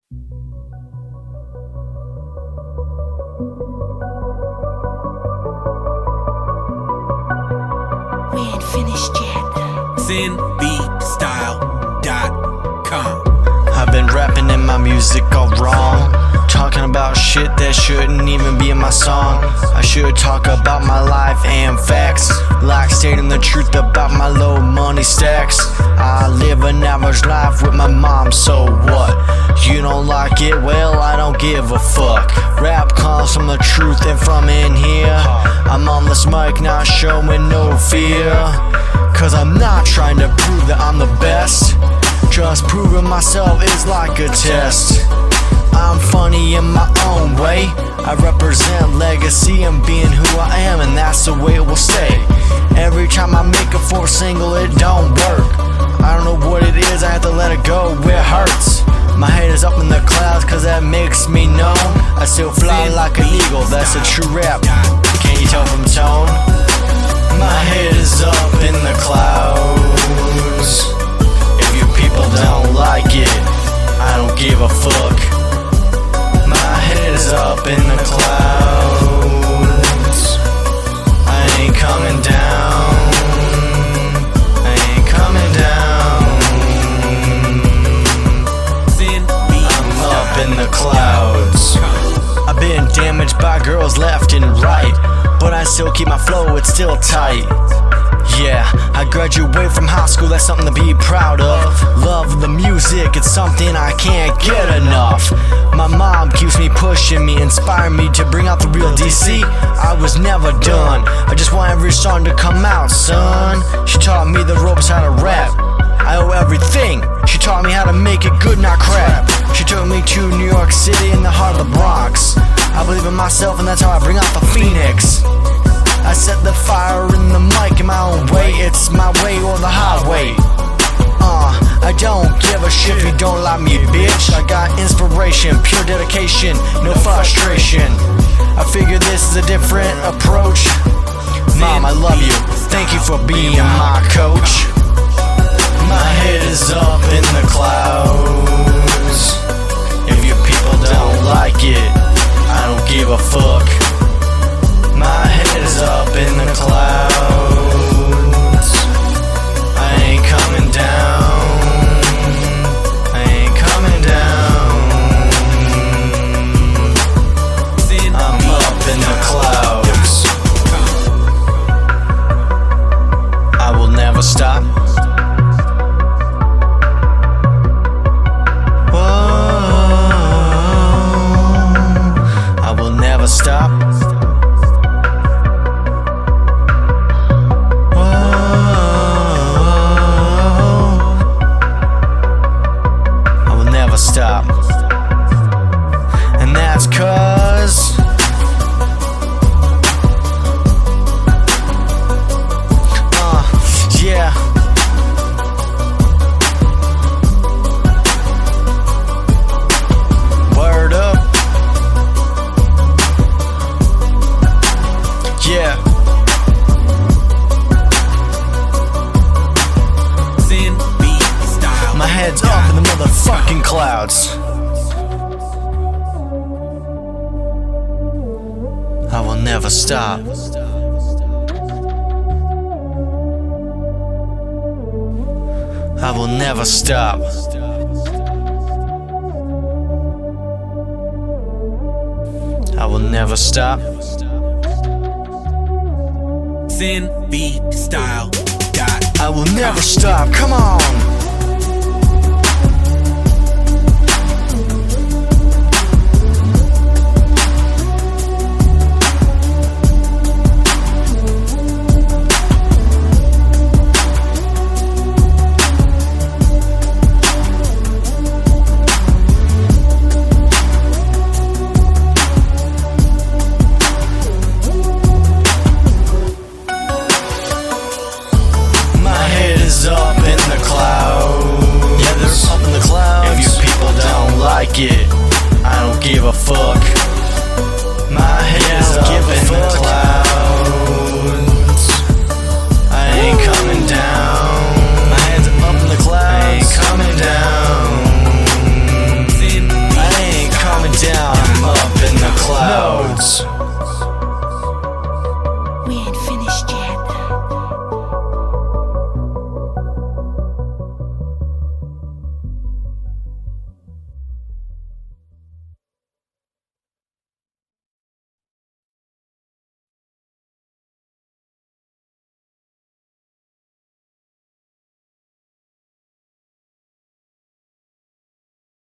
We ain't finished yet. ZenBeatStyle.com. I've been rapping in my music all wrong, talking about shit that shouldn't even be in my song. I should talk about my life and facts, like stating the truth about my low money stacks. I live an average life with my mom, so what? You don't like it? Well, I don't give a fuck. Rap comes from the truth and from in here. I'm on this mic not showing no fear, cause I'm not trying to prove that I'm the best. Just proving myself is like a test. I'm funny in my own way. I represent legacy and being who I am, and that's the way it will stay. Every time I make a fourth single, it don't work. I don't know what it is, I have to let it go, it hurts. My head is up in the clouds cause that makes me known. I still fly like an eagle, that's a true rap. Can't you tell from tone? My head is up in the clouds. If you people don't like it, I don't give a fuck. My head is up in the clouds. I ain't coming down. I ain't coming down. I'm up in the clouds. I've been damaged by girls left and right, but I still keep my flow, it's still tight. Yeah, I graduated from high school, that's something to be proud of. Love the music, it's something I can't get enough. My mom keeps me pushing me, inspiring me to bring out the real DC. I was never done, I just want every song to come out, son. She taught me the ropes how to rap, I owe everything. She taught me how to make it good, not crap. She took me to New York City in the heart of the Bronx. I believe in myself and that's how I bring out the phoenix. I set the fire in the mic in my own way. It's my way or the highway. I don't give a shit if you don't like me, bitch. I got inspiration, pure dedication, no frustration. I figure this is a different approach. Mom, I love you, thank you for being my coach. My head is up in the clouds. If you people don't like it, I don't give a fuck. My head is up in the clouds. I ain't coming down. I ain't coming down. I'm up in the clouds. I will never stop. Whoa, I will never stop. Stop. And that's cause yeah. Word up. Yeah. My head's up in the motherfucking clouds. I will never stop. I will never stop. I will never stop. ZenBeatStyle.com. I will never stop. Come on. Up in the clouds. Yeah, they're up in the clouds. If you people don't like it, I don't give a fuck. My head is up in the clouds.